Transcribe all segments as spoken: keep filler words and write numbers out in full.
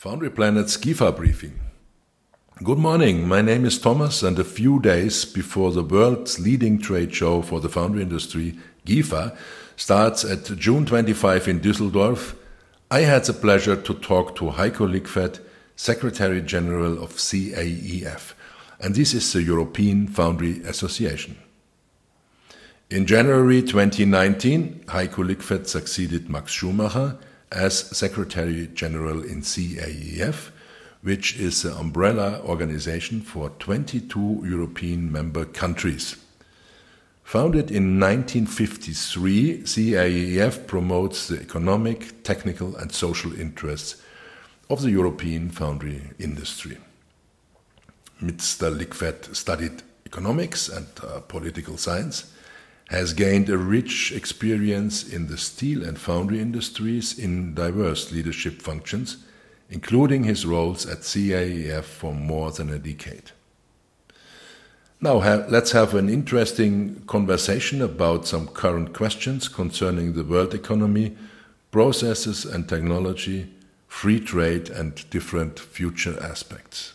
Foundry Planet's GIFA briefing. Good morning, my name is Thomas, and a few days before the world's leading trade show for the foundry industry, GIFA, starts at June twenty-fifth in Düsseldorf, I had the pleasure to talk to Heiko Lickfett, Secretary General of C A E F, and this is the European Foundry Association. In January twenty nineteen, Heiko Lickfett succeeded Max Schumacher as Secretary General in C A E F, which is the umbrella organization for twenty-two European member countries. Founded in nineteen fifty-three, C A E F promotes the economic, technical and social interests of the European foundry industry. Mister Lickfett studied economics and uh, political science, has gained a rich experience in the steel and foundry industries in diverse leadership functions, including his roles at C A E F for more than a decade. Now ha- let's have an interesting conversation about some current questions concerning the world economy, processes and technology, free trade and different future aspects.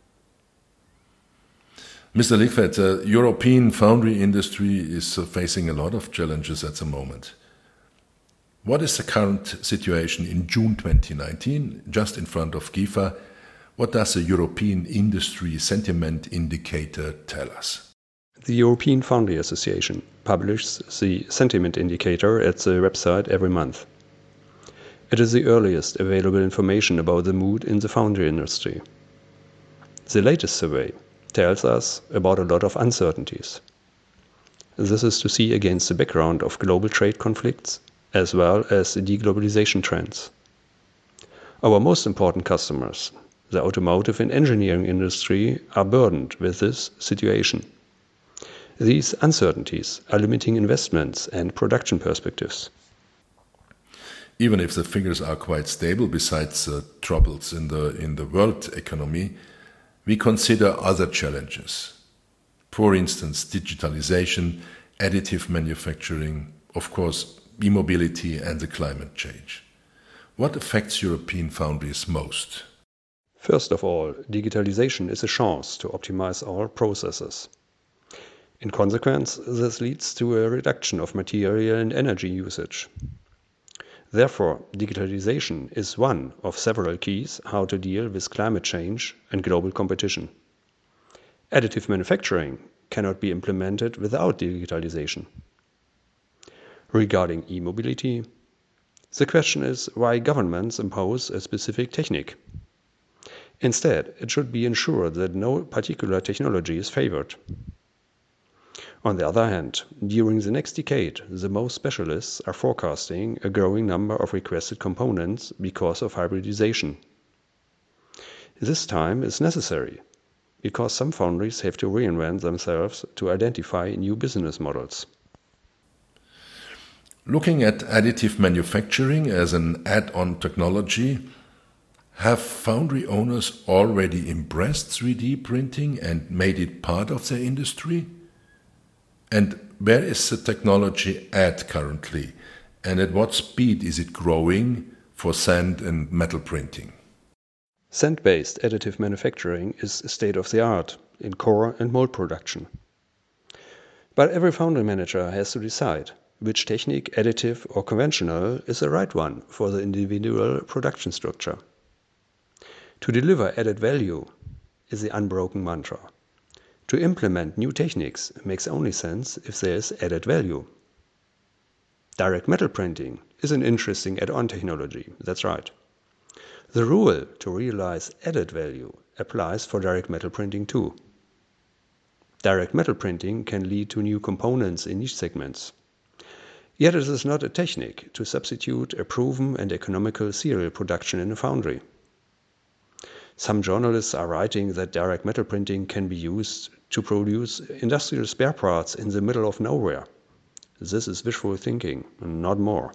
Mister Lickfett, the European foundry industry is facing a lot of challenges at the moment. What is the current situation in June twenty nineteen, just in front of GIFA? What does the European Industry Sentiment Indicator tell us? The European Foundry Association publishes the Sentiment Indicator at the website every month. It is the earliest available information about the mood in the foundry industry. The latest survey tells us about a lot of uncertainties. This is to see against the background of global trade conflicts as well as the deglobalization trends. Our most important customers, the automotive and engineering industry, are burdened with this situation. These uncertainties are limiting investments and production perspectives. Even if the figures are quite stable, besides the troubles in the, in the world economy, we consider other challenges. For instance, digitalization, additive manufacturing, of course, e-mobility and the climate change. What affects European foundries most? First of all, digitalization is a chance to optimize our processes. In consequence, this leads to a reduction of material and energy usage. Therefore, digitalization is one of several keys how to deal with climate change and global competition. Additive manufacturing cannot be implemented without digitalization. Regarding e-mobility, the question is why governments impose a specific technique. Instead, it should be ensured that no particular technology is favored. On the other hand, during the next decade, the most specialists are forecasting a growing number of requested components because of hybridization. This time is necessary, because some foundries have to reinvent themselves to identify new business models. Looking at additive manufacturing as an add-on technology, have foundry owners already embraced three D printing and made it part of their industry? And where is the technology at currently, and at what speed is it growing for sand and metal printing? Sand-based additive manufacturing is state-of-the-art in core and mold production. But every foundry manager has to decide which technique, additive or conventional, is the right one for the individual production structure. To deliver added value is the unbroken mantra. To implement new techniques makes only sense if there is added value. Direct metal printing is an interesting add-on technology, that's right. The rule to realize added value applies for direct metal printing too. Direct metal printing can lead to new components in niche segments. Yet it is not a technique to substitute a proven and economical serial production in a foundry. Some journalists are writing that direct metal printing can be used to produce industrial spare parts in the middle of nowhere. This is wishful thinking, not more.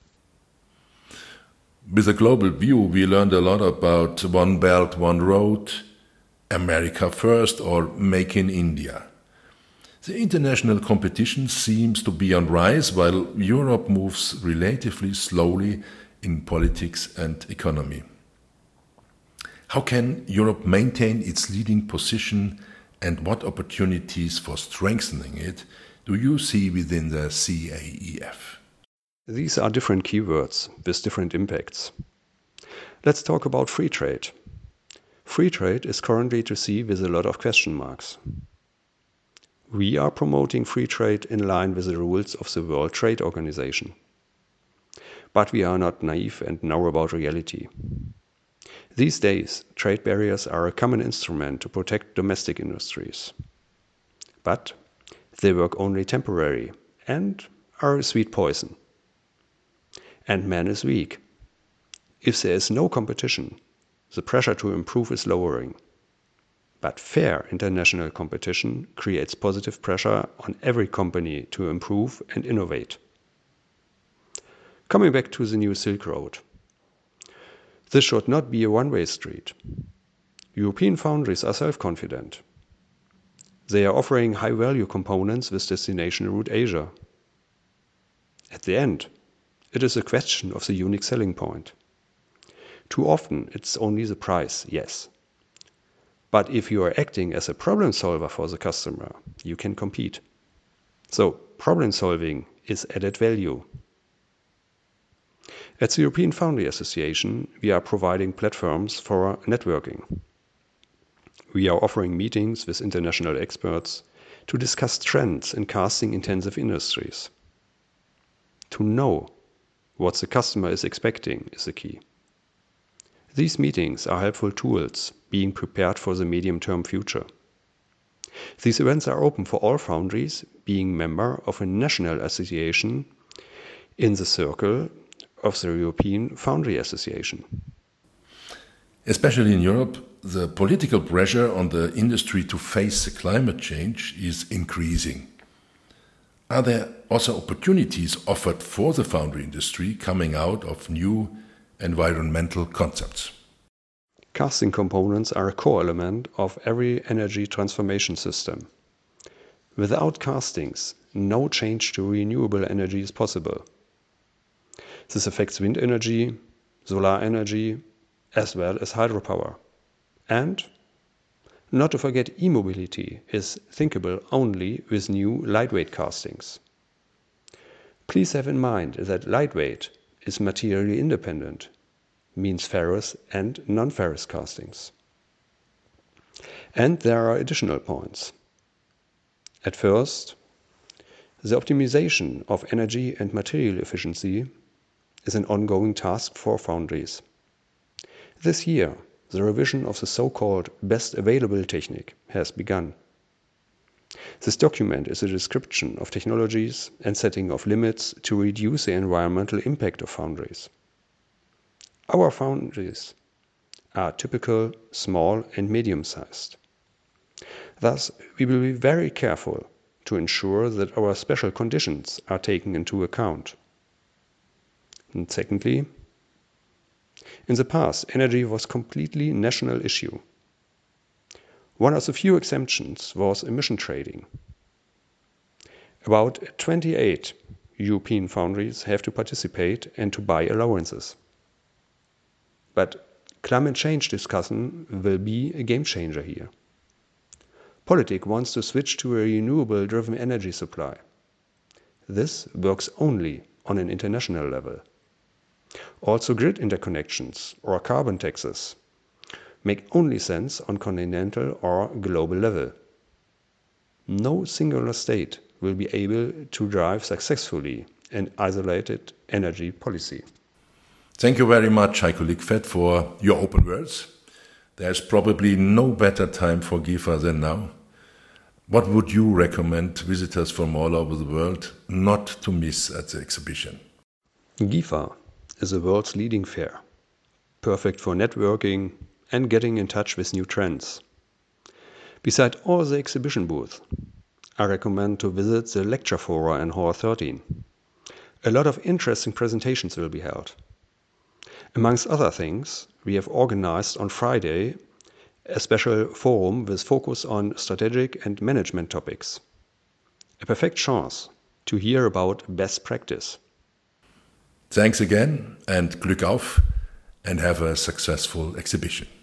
With a global view, we learned a lot about One Belt, One Road, America First, or Make in India. The international competition seems to be on rise, while Europe moves relatively slowly in politics and economy. How can Europe maintain its leading position, and what opportunities for strengthening it do you see within the C A E F? These are different keywords with different impacts. Let's talk about free trade. Free trade is currently to see with a lot of question marks. We are promoting free trade in line with the rules of the World Trade Organization. But we are not naive and know about reality. These days, trade barriers are a common instrument to protect domestic industries. But they work only temporarily and are a sweet poison. And man is weak. If there is no competition, the pressure to improve is lowering. But fair international competition creates positive pressure on every company to improve and innovate. Coming back to the new Silk Road. This should not be a one-way street. European foundries are self-confident. They are offering high-value components with destination route Asia. At the end, it is a question of the unique selling point. Too often, it's only the price, yes. But if you are acting as a problem solver for the customer, you can compete. So, problem solving is added value. At the European Foundry Association, we are providing platforms for networking. We are offering meetings with international experts to discuss trends in casting-intensive industries. To know what the customer is expecting is the key. These meetings are helpful tools being prepared for the medium-term future. These events are open for all foundries being member of a national association in the circle of the European Foundry Association. Especially in Europe, the political pressure on the industry to face the climate change is increasing. Are there also opportunities offered for the foundry industry coming out of new environmental concepts? Casting components are a core element of every energy transformation system. Without castings, no change to renewable energy is possible. This affects wind energy, solar energy, as well as hydropower. And, not to forget, e-mobility is thinkable only with new lightweight castings. Please have in mind that lightweight is materially independent, means ferrous and non-ferrous castings. And there are additional points. At first, the optimization of energy and material efficiency is an ongoing task for foundries. This year, the revision of the so-called best available technique has begun. This document is a description of technologies and setting of limits to reduce the environmental impact of foundries. Our foundries are typical small and medium-sized. Thus, we will be very careful to ensure that our special conditions are taken into account. And secondly, in the past, energy was a completely national issue. One of the few exemptions was emission trading. About twenty-eight European foundries have to participate and to buy allowances. But climate change discussion will be a game changer here. Politics wants to switch to a renewable-driven energy supply. This works only on an international level. Also, grid interconnections or carbon taxes make only sense on continental or global level. No singular state will be able to drive successfully an isolated energy policy. Thank you very much, Heiko Lickfeld, for your open words. There's probably no better time for GIFA than now. What would you recommend visitors from all over the world not to miss at the exhibition? GIFA is the world's leading fair, perfect for networking and getting in touch with new trends. Beside all the exhibition booths, I recommend to visit the lecture fora in Hall thirteen. A lot of interesting presentations will be held. Amongst other things, we have organized on Friday a special forum with focus on strategic and management topics. A perfect chance to hear about best practice. Thanks again, and Glück auf, and have a successful exhibition.